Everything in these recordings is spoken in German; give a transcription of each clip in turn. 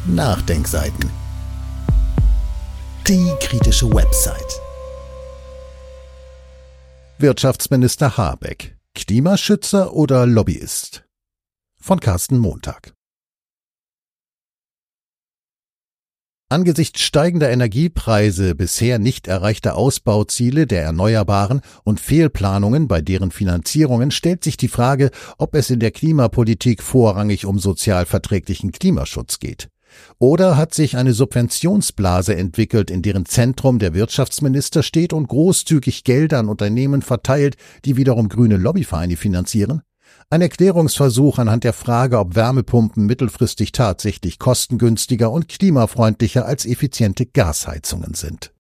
Nachdenkseiten. Die kritische Website. Wirtschaftsminister Habeck. Klimaschützer oder Lobbyist? Von Carsten Montag. Angesichts steigender Energiepreise, bisher nicht erreichter Ausbauziele der Erneuerbaren und Fehlplanungen bei deren Finanzierungen stellt sich die Frage, ob es in der Klimapolitik vorrangig um sozial verträglichen Klimaschutz geht. Oder hat sich eine Subventionsblase entwickelt, in deren Zentrum der Wirtschaftsminister steht und großzügig Gelder an Unternehmen verteilt, die wiederum grüne Lobbyvereine finanzieren? Ein Erklärungsversuch anhand der Frage, ob Wärmepumpen mittelfristig tatsächlich kostengünstiger und klimafreundlicher als effiziente Gasheizungen sind.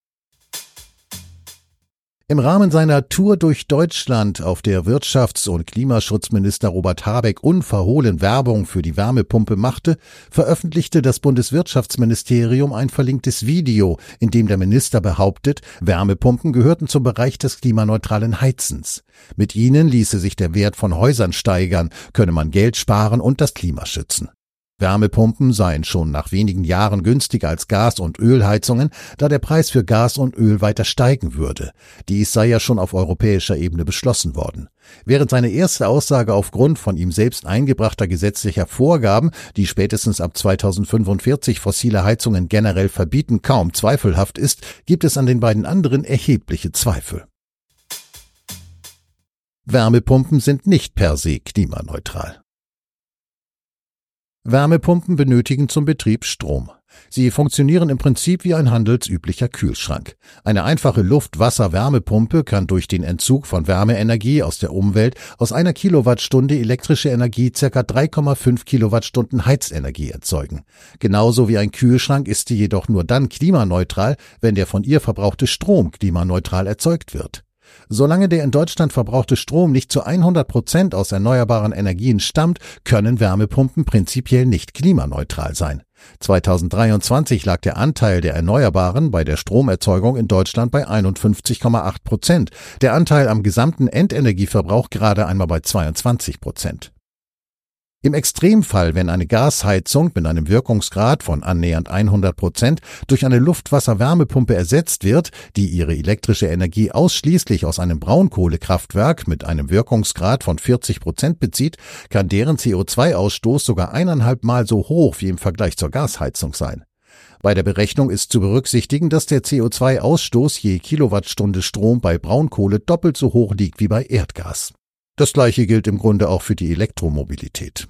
Im Rahmen seiner Tour durch Deutschland, auf der Wirtschafts- und Klimaschutzminister Robert Habeck unverhohlen Werbung für die Wärmepumpe machte, veröffentlichte das Bundeswirtschaftsministerium ein verlinktes Video, in dem der Minister behauptet, Wärmepumpen gehörten zum Bereich des klimaneutralen Heizens. Mit ihnen ließe sich der Wert von Häusern steigern, könne man Geld sparen und das Klima schützen. Wärmepumpen seien schon nach wenigen Jahren günstiger als Gas- und Ölheizungen, da der Preis für Gas und Öl weiter steigen würde. Dies sei ja schon auf europäischer Ebene beschlossen worden. Während seine erste Aussage aufgrund von ihm selbst eingebrachter gesetzlicher Vorgaben, die spätestens ab 2045 fossile Heizungen generell verbieten, kaum zweifelhaft ist, gibt es an den beiden anderen erhebliche Zweifel. Wärmepumpen sind nicht per se klimaneutral. Wärmepumpen benötigen zum Betrieb Strom. Sie funktionieren im Prinzip wie ein handelsüblicher Kühlschrank. Eine einfache Luft-Wasser-Wärmepumpe kann durch den Entzug von Wärmeenergie aus der Umwelt aus einer Kilowattstunde elektrische Energie ca. 3,5 Kilowattstunden Heizenergie erzeugen. Genauso wie ein Kühlschrank ist sie jedoch nur dann klimaneutral, wenn der von ihr verbrauchte Strom klimaneutral erzeugt wird. Solange der in Deutschland verbrauchte Strom nicht zu 100% aus erneuerbaren Energien stammt, können Wärmepumpen prinzipiell nicht klimaneutral sein. 2023 lag der Anteil der Erneuerbaren bei der Stromerzeugung in Deutschland bei 51,8%, der Anteil am gesamten Endenergieverbrauch gerade einmal bei 22%. Im Extremfall, wenn eine Gasheizung mit einem Wirkungsgrad von annähernd 100% durch eine Luft-Wasser-Wärmepumpe ersetzt wird, die ihre elektrische Energie ausschließlich aus einem Braunkohlekraftwerk mit einem Wirkungsgrad von 40% bezieht, kann deren CO2-Ausstoß sogar 1,5 Mal so hoch wie im Vergleich zur Gasheizung sein. Bei der Berechnung ist zu berücksichtigen, dass der CO2-Ausstoß je Kilowattstunde Strom bei Braunkohle doppelt so hoch liegt wie bei Erdgas. Das Gleiche gilt im Grunde auch für die Elektromobilität.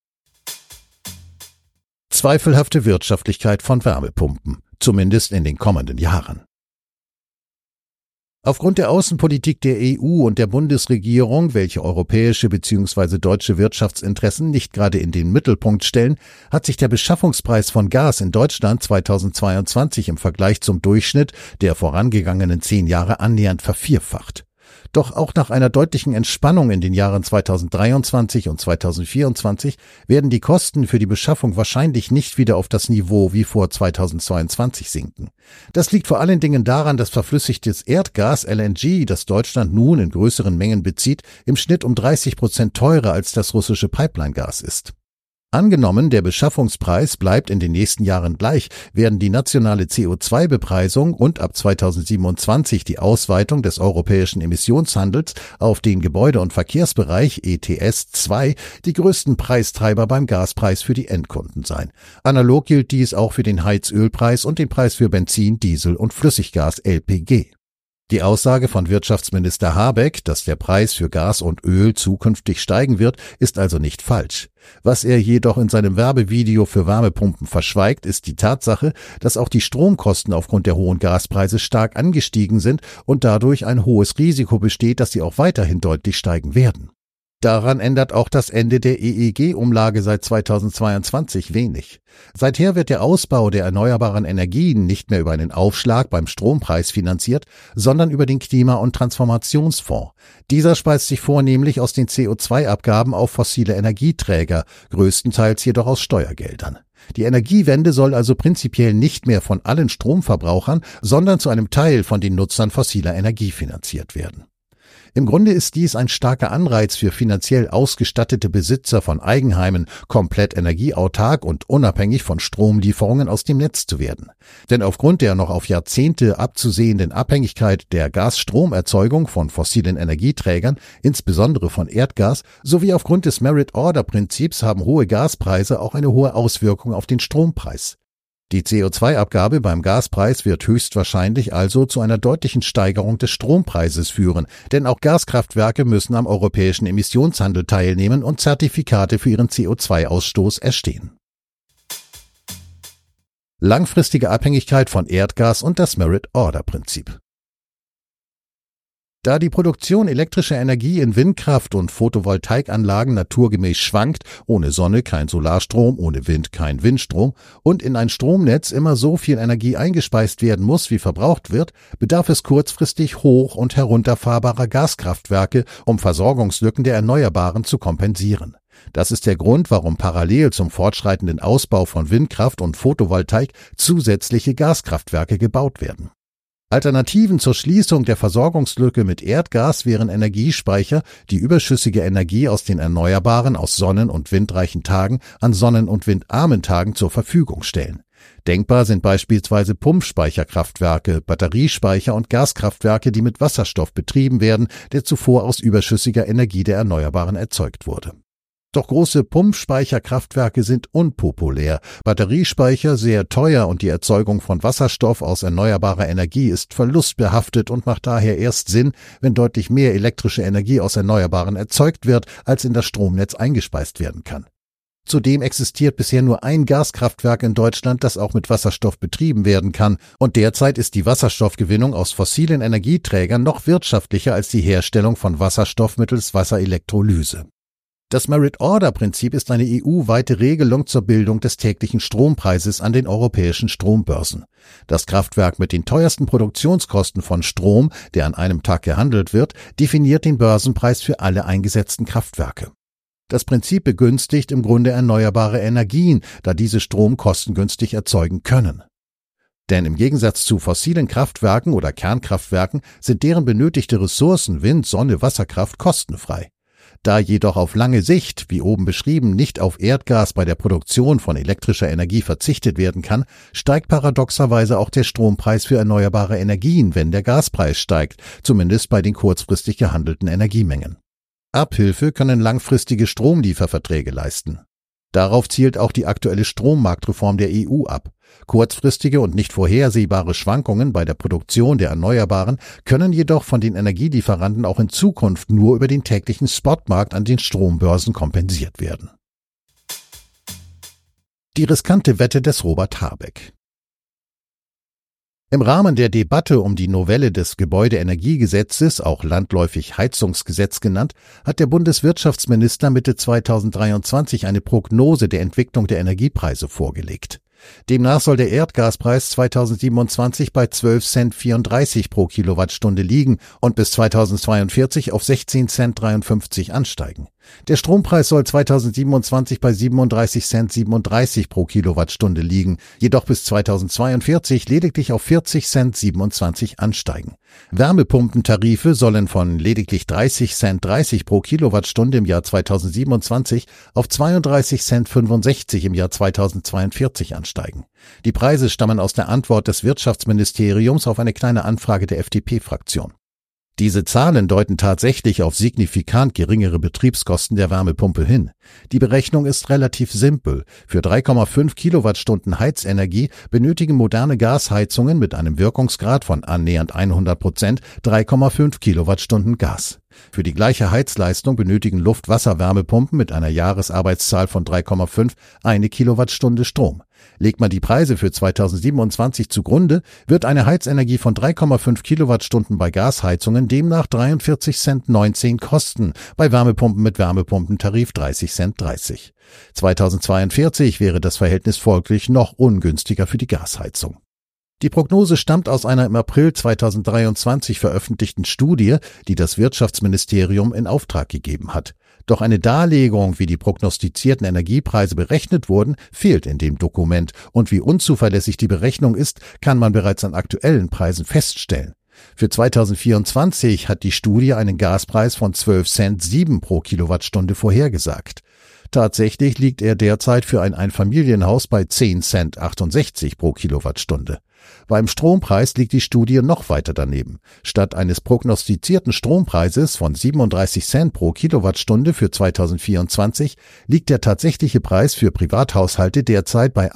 Zweifelhafte Wirtschaftlichkeit von Wärmepumpen, zumindest in den kommenden Jahren. Aufgrund der Außenpolitik der EU und der Bundesregierung, welche europäische bzw. deutsche Wirtschaftsinteressen nicht gerade in den Mittelpunkt stellen, hat sich der Beschaffungspreis von Gas in Deutschland 2022 im Vergleich zum Durchschnitt der vorangegangenen 10 Jahre annähernd vervierfacht. Doch auch nach einer deutlichen Entspannung in den Jahren 2023 und 2024 werden die Kosten für die Beschaffung wahrscheinlich nicht wieder auf das Niveau wie vor 2022 sinken. Das liegt vor allen Dingen daran, dass verflüssigtes Erdgas LNG, das Deutschland nun in größeren Mengen bezieht, im Schnitt um 30% teurer als das russische Pipeline-Gas ist. Angenommen, der Beschaffungspreis bleibt in den nächsten Jahren gleich, werden die nationale CO2-Bepreisung und ab 2027 die Ausweitung des europäischen Emissionshandels auf den Gebäude- und Verkehrsbereich ETS 2 die größten Preistreiber beim Gaspreis für die Endkunden sein. Analog gilt dies auch für den Heizölpreis und den Preis für Benzin, Diesel und Flüssiggas LPG. Die Aussage von Wirtschaftsminister Habeck, dass der Preis für Gas und Öl zukünftig steigen wird, ist also nicht falsch. Was er jedoch in seinem Werbevideo für Wärmepumpen verschweigt, ist die Tatsache, dass auch die Stromkosten aufgrund der hohen Gaspreise stark angestiegen sind und dadurch ein hohes Risiko besteht, dass sie auch weiterhin deutlich steigen werden. Daran ändert auch das Ende der EEG-Umlage seit 2022 wenig. Seither wird der Ausbau der erneuerbaren Energien nicht mehr über einen Aufschlag beim Strompreis finanziert, sondern über den Klima- und Transformationsfonds. Dieser speist sich vornehmlich aus den CO2-Abgaben auf fossile Energieträger, größtenteils jedoch aus Steuergeldern. Die Energiewende soll also prinzipiell nicht mehr von allen Stromverbrauchern, sondern zu einem Teil von den Nutzern fossiler Energie finanziert werden. Im Grunde ist dies ein starker Anreiz für finanziell ausgestattete Besitzer von Eigenheimen, komplett energieautark und unabhängig von Stromlieferungen aus dem Netz zu werden. Denn aufgrund der noch auf Jahrzehnte abzusehenden Abhängigkeit der Gasstromerzeugung von fossilen Energieträgern, insbesondere von Erdgas, sowie aufgrund des Merit-Order-Prinzips haben hohe Gaspreise auch eine hohe Auswirkung auf den Strompreis. Die CO2-Abgabe beim Gaspreis wird höchstwahrscheinlich also zu einer deutlichen Steigerung des Strompreises führen, denn auch Gaskraftwerke müssen am europäischen Emissionshandel teilnehmen und Zertifikate für ihren CO2-Ausstoß erstehen. Langfristige Abhängigkeit von Erdgas und das Merit-Order-Prinzip. Da die Produktion elektrischer Energie in Windkraft- und Photovoltaikanlagen naturgemäß schwankt, ohne Sonne kein Solarstrom, ohne Wind kein Windstrom und in ein Stromnetz immer so viel Energie eingespeist werden muss, wie verbraucht wird, bedarf es kurzfristig hoch- und herunterfahrbarer Gaskraftwerke, um Versorgungslücken der Erneuerbaren zu kompensieren. Das ist der Grund, warum parallel zum fortschreitenden Ausbau von Windkraft und Photovoltaik zusätzliche Gaskraftwerke gebaut werden. Alternativen zur Schließung der Versorgungslücke mit Erdgas wären Energiespeicher, die überschüssige Energie aus den Erneuerbaren aus sonnen- und windreichen Tagen an sonnen- und windarmen Tagen zur Verfügung stellen. Denkbar sind beispielsweise Pumpspeicherkraftwerke, Batteriespeicher und Gaskraftwerke, die mit Wasserstoff betrieben werden, der zuvor aus überschüssiger Energie der Erneuerbaren erzeugt wurde. Doch große Pumpspeicherkraftwerke sind unpopulär, Batteriespeicher sehr teuer und die Erzeugung von Wasserstoff aus erneuerbarer Energie ist verlustbehaftet und macht daher erst Sinn, wenn deutlich mehr elektrische Energie aus Erneuerbaren erzeugt wird, als in das Stromnetz eingespeist werden kann. Zudem existiert bisher nur ein Gaskraftwerk in Deutschland, das auch mit Wasserstoff betrieben werden kann, und derzeit ist die Wasserstoffgewinnung aus fossilen Energieträgern noch wirtschaftlicher als die Herstellung von Wasserstoff mittels Wasserelektrolyse. Das Merit-Order-Prinzip ist eine EU-weite Regelung zur Bildung des täglichen Strompreises an den europäischen Strombörsen. Das Kraftwerk mit den teuersten Produktionskosten von Strom, der an einem Tag gehandelt wird, definiert den Börsenpreis für alle eingesetzten Kraftwerke. Das Prinzip begünstigt im Grunde erneuerbare Energien, da diese Strom kostengünstig erzeugen können. Denn im Gegensatz zu fossilen Kraftwerken oder Kernkraftwerken sind deren benötigte Ressourcen Wind, Sonne, Wasserkraft kostenfrei. Da jedoch auf lange Sicht, wie oben beschrieben, nicht auf Erdgas bei der Produktion von elektrischer Energie verzichtet werden kann, steigt paradoxerweise auch der Strompreis für erneuerbare Energien, wenn der Gaspreis steigt, zumindest bei den kurzfristig gehandelten Energiemengen. Abhilfe können langfristige Stromlieferverträge leisten. Darauf zielt auch die aktuelle Strommarktreform der EU ab. Kurzfristige und nicht vorhersehbare Schwankungen bei der Produktion der Erneuerbaren können jedoch von den Energielieferanten auch in Zukunft nur über den täglichen Spotmarkt an den Strombörsen kompensiert werden. Die riskante Wette des Robert Habeck. Im Rahmen der Debatte um die Novelle des Gebäudeenergiegesetzes, auch landläufig Heizungsgesetz genannt, hat der Bundeswirtschaftsminister Mitte 2023 eine Prognose der Entwicklung der Energiepreise vorgelegt. Demnach soll der Erdgaspreis 2027 bei 12,34 Cent pro Kilowattstunde liegen und bis 2042 auf 16,53 Cent ansteigen. Der Strompreis soll 2027 bei 37,37 Cent pro Kilowattstunde liegen, jedoch bis 2042 lediglich auf 40,27 Cent ansteigen. Wärmepumpentarife sollen von lediglich 30,30 Cent pro Kilowattstunde im Jahr 2027 auf 32,65 Cent im Jahr 2042 ansteigen. Die Preise stammen aus der Antwort des Wirtschaftsministeriums auf eine kleine Anfrage der FDP-Fraktion. Diese Zahlen deuten tatsächlich auf signifikant geringere Betriebskosten der Wärmepumpe hin. Die Berechnung ist relativ simpel. Für 3,5 Kilowattstunden Heizenergie benötigen moderne Gasheizungen mit einem Wirkungsgrad von annähernd 100% 3,5 Kilowattstunden Gas. Für die gleiche Heizleistung benötigen Luft-Wasser-Wärmepumpen mit einer Jahresarbeitszahl von 3,5 eine Kilowattstunde Strom. Legt man die Preise für 2027 zugrunde, wird eine Heizenergie von 3,5 Kilowattstunden bei Gasheizungen demnach 43,19 Cent kosten, bei Wärmepumpen mit Wärmepumpentarif 30,30 Cent. 2042 wäre das Verhältnis folglich noch ungünstiger für die Gasheizung. Die Prognose stammt aus einer im April 2023 veröffentlichten Studie, die das Wirtschaftsministerium in Auftrag gegeben hat. Doch eine Darlegung, wie die prognostizierten Energiepreise berechnet wurden, fehlt in dem Dokument, und wie unzuverlässig die Berechnung ist, kann man bereits an aktuellen Preisen feststellen. Für 2024 hat die Studie einen Gaspreis von 12,07 Cent pro Kilowattstunde vorhergesagt. Tatsächlich liegt er derzeit für ein Einfamilienhaus bei 10,68 Cent pro Kilowattstunde. Beim Strompreis liegt die Studie noch weiter daneben. Statt eines prognostizierten Strompreises von 37 Cent pro Kilowattstunde für 2024 liegt der tatsächliche Preis für Privathaushalte derzeit bei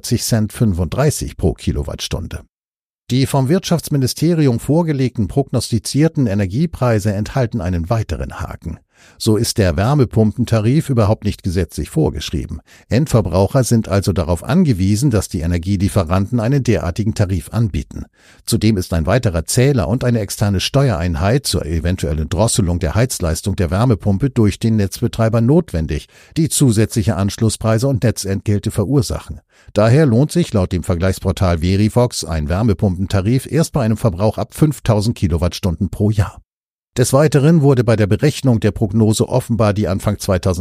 41,35 Cent pro Kilowattstunde. Die vom Wirtschaftsministerium vorgelegten prognostizierten Energiepreise enthalten einen weiteren Haken. So ist der Wärmepumpentarif überhaupt nicht gesetzlich vorgeschrieben. Endverbraucher sind also darauf angewiesen, dass die Energielieferanten einen derartigen Tarif anbieten. Zudem ist ein weiterer Zähler und eine externe Steuereinheit zur eventuellen Drosselung der Heizleistung der Wärmepumpe durch den Netzbetreiber notwendig, die zusätzliche Anschlusspreise und Netzentgelte verursachen. Daher lohnt sich laut dem Vergleichsportal Verivox ein Wärmepumpentarif erst bei einem Verbrauch ab 5000 Kilowattstunden pro Jahr. Des Weiteren wurde bei der Berechnung der Prognose offenbar die Anfang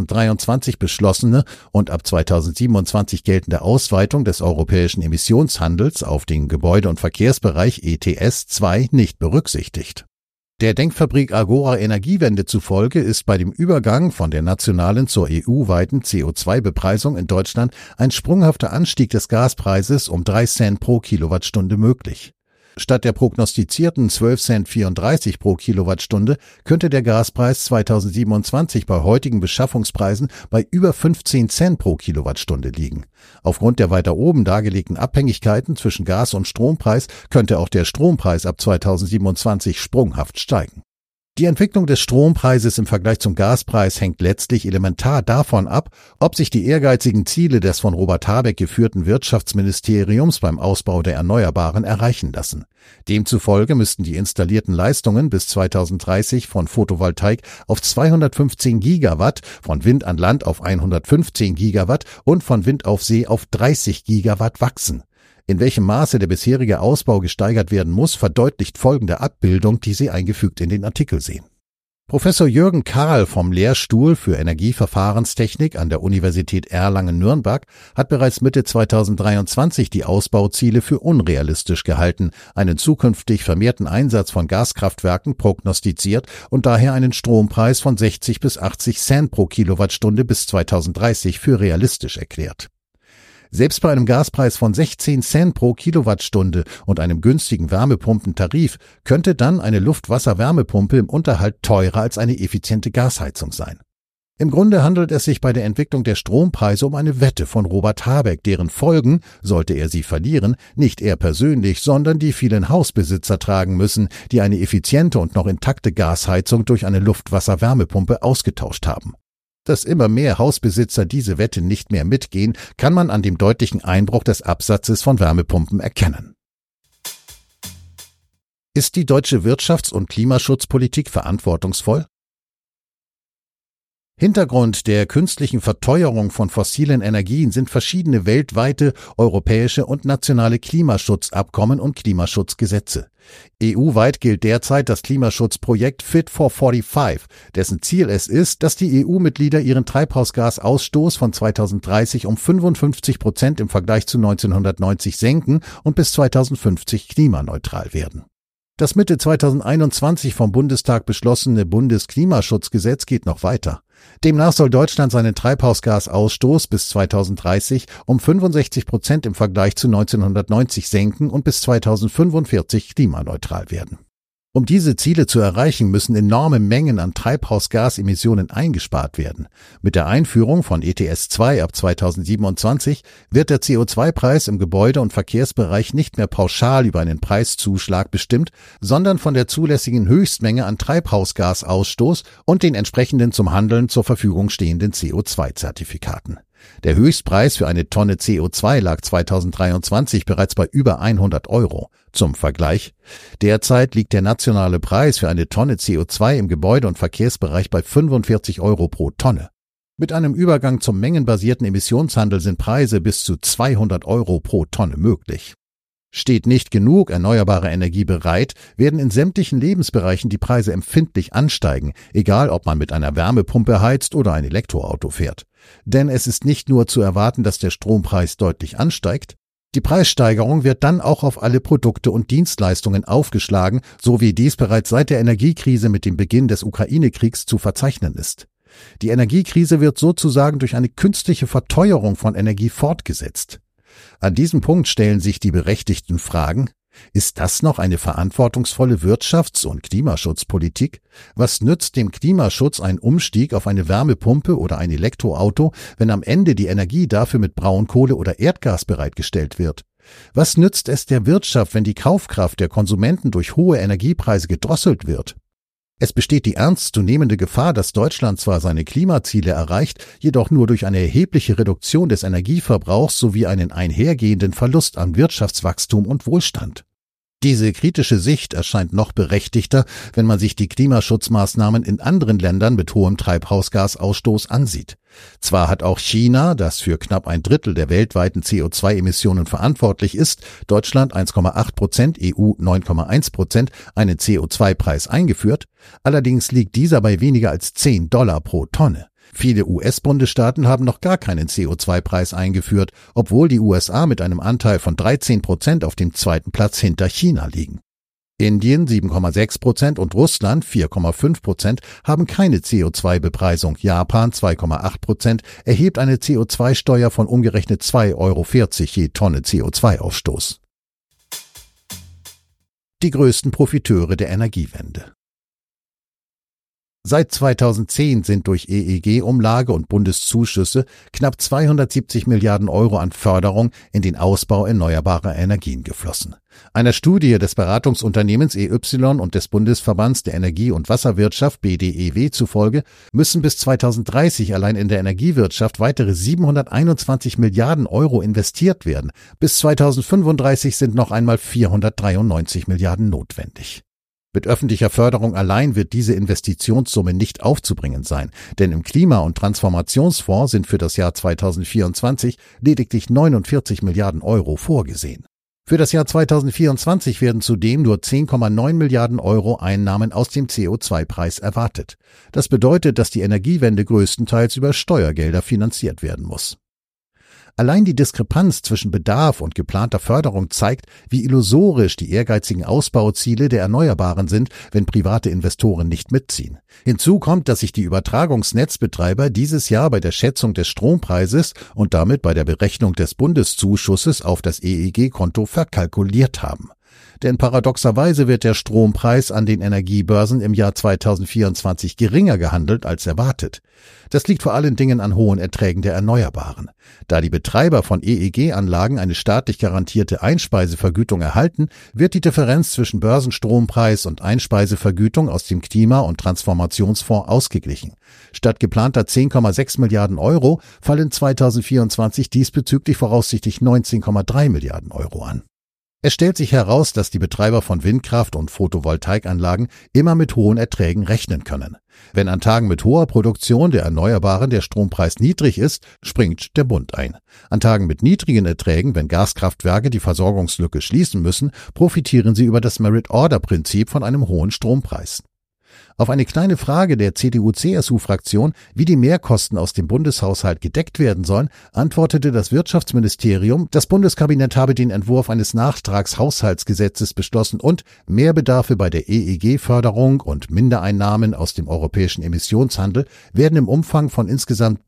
2023 beschlossene und ab 2027 geltende Ausweitung des europäischen Emissionshandels auf den Gebäude- und Verkehrsbereich ETS 2 nicht berücksichtigt. Der Denkfabrik Agora Energiewende zufolge ist bei dem Übergang von der nationalen zur EU-weiten CO2-Bepreisung in Deutschland ein sprunghafter Anstieg des Gaspreises um 3 Cent pro Kilowattstunde möglich. Statt der prognostizierten 12,34 Cent pro Kilowattstunde könnte der Gaspreis 2027 bei heutigen Beschaffungspreisen bei über 15 Cent pro Kilowattstunde liegen. Aufgrund der weiter oben dargelegten Abhängigkeiten zwischen Gas- und Strompreis könnte auch der Strompreis ab 2027 sprunghaft steigen. Die Entwicklung des Strompreises im Vergleich zum Gaspreis hängt letztlich elementar davon ab, ob sich die ehrgeizigen Ziele des von Robert Habeck geführten Wirtschaftsministeriums beim Ausbau der Erneuerbaren erreichen lassen. Demzufolge müssten die installierten Leistungen bis 2030 von Photovoltaik auf 215 Gigawatt, von Wind an Land auf 115 Gigawatt und von Wind auf See auf 30 Gigawatt wachsen. In welchem Maße der bisherige Ausbau gesteigert werden muss, verdeutlicht folgende Abbildung, die Sie eingefügt in den Artikel sehen. Professor Jürgen Karl vom Lehrstuhl für Energieverfahrenstechnik an der Universität Erlangen-Nürnberg hat bereits Mitte 2023 die Ausbauziele für unrealistisch gehalten, einen zukünftig vermehrten Einsatz von Gaskraftwerken prognostiziert und daher einen Strompreis von 60 bis 80 Cent pro Kilowattstunde bis 2030 für realistisch erklärt. Selbst bei einem Gaspreis von 16 Cent pro Kilowattstunde und einem günstigen Wärmepumpentarif könnte dann eine Luft-Wasser-Wärmepumpe im Unterhalt teurer als eine effiziente Gasheizung sein. Im Grunde handelt es sich bei der Entwicklung der Strompreise um eine Wette von Robert Habeck, deren Folgen, sollte er sie verlieren, nicht er persönlich, sondern die vielen Hausbesitzer tragen müssen, die eine effiziente und noch intakte Gasheizung durch eine Luft-Wasser-Wärmepumpe ausgetauscht haben. Dass immer mehr Hausbesitzer diese Wette nicht mehr mitgehen, kann man an dem deutlichen Einbruch des Absatzes von Wärmepumpen erkennen. Ist die deutsche Wirtschafts- und Klimaschutzpolitik verantwortungsvoll? Hintergrund der künstlichen Verteuerung von fossilen Energien sind verschiedene weltweite, europäische und nationale Klimaschutzabkommen und Klimaschutzgesetze. EU-weit gilt derzeit das Klimaschutzprojekt Fit for 45, dessen Ziel es ist, dass die EU-Mitglieder ihren Treibhausgasausstoß von 2030 um 55% im Vergleich zu 1990 senken und bis 2050 klimaneutral werden. Das Mitte 2021 vom Bundestag beschlossene Bundesklimaschutzgesetz geht noch weiter. Demnach soll Deutschland seinen Treibhausgasausstoß bis 2030 um 65% im Vergleich zu 1990 senken und bis 2045 klimaneutral werden. Um diese Ziele zu erreichen, müssen enorme Mengen an Treibhausgasemissionen eingespart werden. Mit der Einführung von ETS 2 ab 2027 wird der CO2-Preis im Gebäude- und Verkehrsbereich nicht mehr pauschal über einen Preiszuschlag bestimmt, sondern von der zulässigen Höchstmenge an Treibhausgasausstoß und den entsprechenden zum Handeln zur Verfügung stehenden CO2-Zertifikaten. Der Höchstpreis für eine Tonne CO2 lag 2023 bereits bei über 100 €. Zum Vergleich: Derzeit liegt der nationale Preis für eine Tonne CO2 im Gebäude- und Verkehrsbereich bei 45 € pro Tonne. Mit einem Übergang zum mengenbasierten Emissionshandel sind Preise bis zu 200 € pro Tonne möglich. Steht nicht genug erneuerbare Energie bereit, werden in sämtlichen Lebensbereichen die Preise empfindlich ansteigen, egal ob man mit einer Wärmepumpe heizt oder ein Elektroauto fährt. Denn es ist nicht nur zu erwarten, dass der Strompreis deutlich ansteigt, Die Preissteigerung wird dann auch auf alle Produkte und Dienstleistungen aufgeschlagen, so wie dies bereits seit der Energiekrise mit dem Beginn des Ukraine-Kriegs zu verzeichnen ist. Die Energiekrise wird sozusagen durch eine künstliche Verteuerung von Energie fortgesetzt. An diesem Punkt stellen sich die berechtigten Fragen: Ist das noch eine verantwortungsvolle Wirtschafts- und Klimaschutzpolitik? Was nützt dem Klimaschutz ein Umstieg auf eine Wärmepumpe oder ein Elektroauto, wenn am Ende die Energie dafür mit Braunkohle oder Erdgas bereitgestellt wird? Was nützt es der Wirtschaft, wenn die Kaufkraft der Konsumenten durch hohe Energiepreise gedrosselt wird? Es besteht die ernstzunehmende Gefahr, dass Deutschland zwar seine Klimaziele erreicht, jedoch nur durch eine erhebliche Reduktion des Energieverbrauchs sowie einen einhergehenden Verlust an Wirtschaftswachstum und Wohlstand. Diese kritische Sicht erscheint noch berechtigter, wenn man sich die Klimaschutzmaßnahmen in anderen Ländern mit hohem Treibhausgasausstoß ansieht. Zwar hat auch China, das für knapp 1/3 der weltweiten CO2-Emissionen verantwortlich ist, Deutschland 1,8%, EU 9,1%, einen CO2-Preis eingeführt, allerdings liegt dieser bei weniger als $10 pro Tonne. Viele US-Bundesstaaten haben noch gar keinen CO2-Preis eingeführt, obwohl die USA mit einem Anteil von 13% auf dem zweiten Platz hinter China liegen. Indien 7,6% und Russland 4,5% haben keine CO2-Bepreisung. Japan 2,8% erhebt eine CO2-Steuer von umgerechnet 2,40 € je Tonne CO2-Ausstoß. Die größten Profiteure der Energiewende. Seit 2010 sind durch EEG-Umlage und Bundeszuschüsse knapp 270 Milliarden € an Förderung in den Ausbau erneuerbarer Energien geflossen. Einer Studie des Beratungsunternehmens EY und des Bundesverbands der Energie- und Wasserwirtschaft BDEW zufolge müssen bis 2030 allein in der Energiewirtschaft weitere 721 Milliarden € investiert werden. Bis 2035 sind noch einmal 493 Milliarden notwendig. Mit öffentlicher Förderung allein wird diese Investitionssumme nicht aufzubringen sein, denn im Klima- und Transformationsfonds sind für das Jahr 2024 lediglich 49 Milliarden € vorgesehen. Für das Jahr 2024 werden zudem nur 10,9 Milliarden € Einnahmen aus dem CO2-Preis erwartet. Das bedeutet, dass die Energiewende größtenteils über Steuergelder finanziert werden muss. Allein die Diskrepanz zwischen Bedarf und geplanter Förderung zeigt, wie illusorisch die ehrgeizigen Ausbauziele der Erneuerbaren sind, wenn private Investoren nicht mitziehen. Hinzu kommt, dass sich die Übertragungsnetzbetreiber dieses Jahr bei der Schätzung des Strompreises und damit bei der Berechnung des Bundeszuschusses auf das EEG-Konto verkalkuliert haben. Denn paradoxerweise wird der Strompreis an den Energiebörsen im Jahr 2024 geringer gehandelt als erwartet. Das liegt vor allen Dingen an hohen Erträgen der Erneuerbaren. Da die Betreiber von EEG-Anlagen eine staatlich garantierte Einspeisevergütung erhalten, wird die Differenz zwischen Börsenstrompreis und Einspeisevergütung aus dem Klima- und Transformationsfonds ausgeglichen. Statt geplanter 10,6 Milliarden € fallen 2024 diesbezüglich voraussichtlich 19,3 Milliarden € an. Es stellt sich heraus, dass die Betreiber von Windkraft- und Photovoltaikanlagen immer mit hohen Erträgen rechnen können. Wenn an Tagen mit hoher Produktion der Erneuerbaren der Strompreis niedrig ist, springt der Bund ein. An Tagen mit niedrigen Erträgen, wenn Gaskraftwerke die Versorgungslücke schließen müssen, profitieren sie über das Merit-Order-Prinzip von einem hohen Strompreis. Auf eine kleine Frage der CDU-CSU-Fraktion, wie die Mehrkosten aus dem Bundeshaushalt gedeckt werden sollen, antwortete das Wirtschaftsministerium, das Bundeskabinett habe den Entwurf eines Nachtragshaushaltsgesetzes beschlossen und Mehrbedarfe bei der EEG-Förderung und Mindereinnahmen aus dem europäischen Emissionshandel werden im Umfang von insgesamt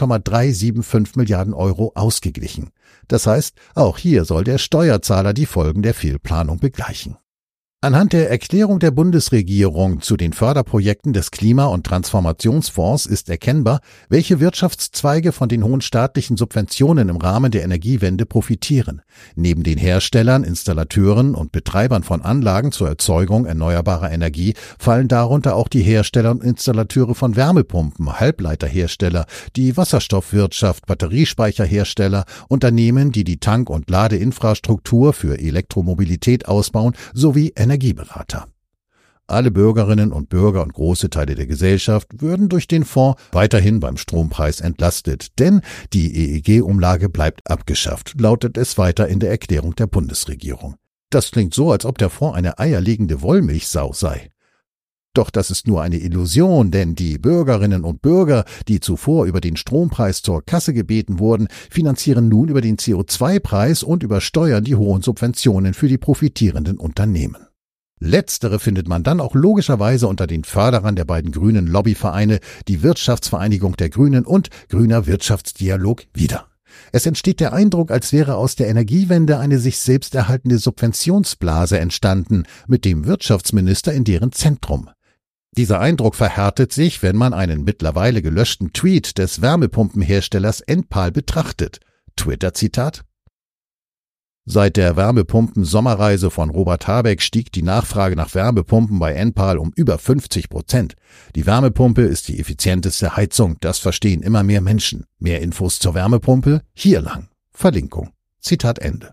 10,375 Milliarden € ausgeglichen. Das heißt, auch hier soll der Steuerzahler die Folgen der Fehlplanung begleichen. Anhand der Erklärung der Bundesregierung zu den Förderprojekten des Klima- und Transformationsfonds ist erkennbar, welche Wirtschaftszweige von den hohen staatlichen Subventionen im Rahmen der Energiewende profitieren. Neben den Herstellern, Installateuren und Betreibern von Anlagen zur Erzeugung erneuerbarer Energie fallen darunter auch die Hersteller und Installateure von Wärmepumpen, Halbleiterhersteller, die Wasserstoffwirtschaft, Batteriespeicherhersteller, Unternehmen, die die Tank- und Ladeinfrastruktur für Elektromobilität ausbauen, sowie Energieberater. Alle Bürgerinnen und Bürger und große Teile der Gesellschaft würden durch den Fonds weiterhin beim Strompreis entlastet, denn die EEG-Umlage bleibt abgeschafft, lautet es weiter in der Erklärung der Bundesregierung. Das klingt so, als ob der Fonds eine eierlegende Wollmilchsau sei. Doch das ist nur eine Illusion, denn die Bürgerinnen und Bürger, die zuvor über den Strompreis zur Kasse gebeten wurden, finanzieren nun über den CO2-Preis und über Steuern die hohen Subventionen für die profitierenden Unternehmen. Letztere findet man dann auch logischerweise unter den Förderern der beiden grünen Lobbyvereine, die Wirtschaftsvereinigung der Grünen und Grüner Wirtschaftsdialog wieder. Es entsteht der Eindruck, als wäre aus der Energiewende eine sich selbst erhaltende Subventionsblase entstanden, mit dem Wirtschaftsminister in deren Zentrum. Dieser Eindruck verhärtet sich, wenn man einen mittlerweile gelöschten Tweet des Wärmepumpenherstellers Enpal betrachtet. Twitter-Zitat: Seit der Wärmepumpen-Sommerreise von Robert Habeck stieg die Nachfrage nach Wärmepumpen bei Enpal um über 50%. Die Wärmepumpe ist die effizienteste Heizung, das verstehen immer mehr Menschen. Mehr Infos zur Wärmepumpe hier lang. Verlinkung. Zitat Ende.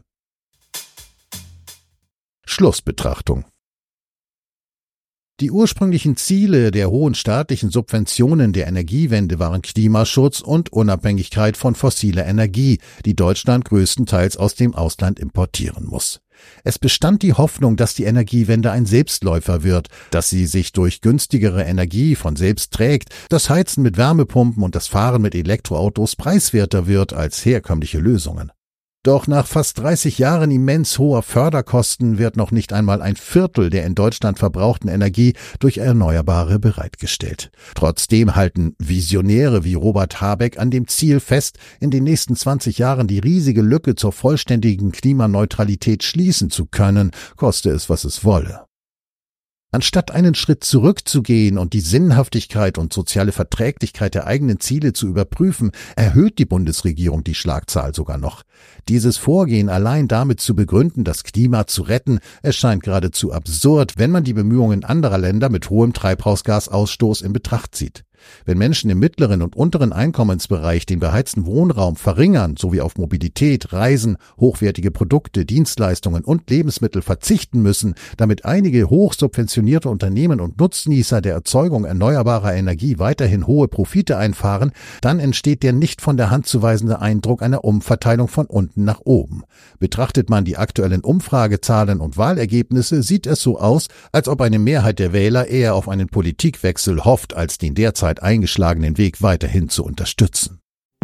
Schlussbetrachtung. Die ursprünglichen Ziele der hohen staatlichen Subventionen der Energiewende waren Klimaschutz und Unabhängigkeit von fossiler Energie, die Deutschland größtenteils aus dem Ausland importieren muss. Es bestand die Hoffnung, dass die Energiewende ein Selbstläufer wird, dass sie sich durch günstigere Energie von selbst trägt, das Heizen mit Wärmepumpen und das Fahren mit Elektroautos preiswerter wird als herkömmliche Lösungen. Doch nach fast 30 Jahren immens hoher Förderkosten wird noch nicht einmal ein Viertel der in Deutschland verbrauchten Energie durch Erneuerbare bereitgestellt. Trotzdem halten Visionäre wie Robert Habeck an dem Ziel fest, in den nächsten 20 Jahren die riesige Lücke zur vollständigen Klimaneutralität schließen zu können, koste es, was es wolle. Anstatt einen Schritt zurückzugehen und die Sinnhaftigkeit und soziale Verträglichkeit der eigenen Ziele zu überprüfen, erhöht die Bundesregierung die Schlagzahl sogar noch. Dieses Vorgehen allein damit zu begründen, das Klima zu retten, erscheint geradezu absurd, wenn man die Bemühungen anderer Länder mit hohem Treibhausgasausstoß in Betracht zieht. Wenn Menschen im mittleren und unteren Einkommensbereich den beheizten Wohnraum verringern sowie auf Mobilität, Reisen, hochwertige Produkte, Dienstleistungen und Lebensmittel verzichten müssen, damit einige hochsubventionierte Unternehmen und Nutznießer der Erzeugung erneuerbarer Energie weiterhin hohe Profite einfahren, dann entsteht der nicht von der Hand zu weisende Eindruck einer Umverteilung von unten nach oben. Betrachtet man die aktuellen Umfragezahlen und Wahlergebnisse, sieht es so aus, als ob eine Mehrheit der Wähler eher auf einen Politikwechsel hofft, als den derzeit eingeschlagenen Weg weiterhin zu unterstützen.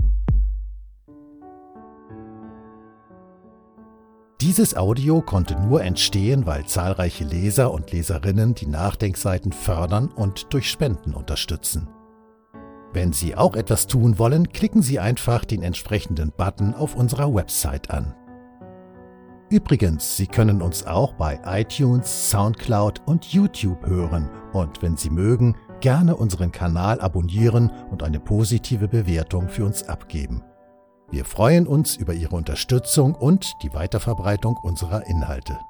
Dieses Audio konnte nur entstehen, weil zahlreiche Leser und Leserinnen die Nachdenkseiten fördern und durch Spenden unterstützen. Wenn Sie auch etwas tun wollen, klicken Sie einfach den entsprechenden Button auf unserer Website an. Übrigens, Sie können uns auch bei iTunes, Soundcloud und YouTube hören und wenn Sie mögen, gerne unseren Kanal abonnieren und eine positive Bewertung für uns abgeben. Wir freuen uns über Ihre Unterstützung und die Weiterverbreitung unserer Inhalte.